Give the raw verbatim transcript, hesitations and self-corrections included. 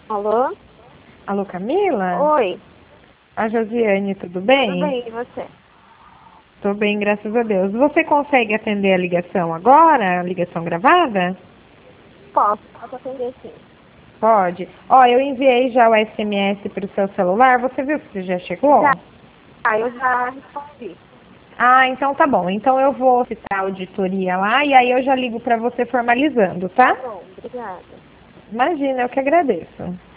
Alô? Alô, Camila? Oi, A Josiane, tudo bem? tudo bem, e você? Tô bem, graças a Deus. Você consegue atender a ligação agora? A ligação gravada? Posso, posso atender sim. Pode. Ó, eu enviei já o S M S para o seu celular. Você viu se já chegou? Já, ah, eu já respondi. Ah, então tá bom. Então eu vou citar a auditoria lá e aí eu já ligo para você formalizando, Tá tá? bom, obrigada. Imagina, eu que agradeço.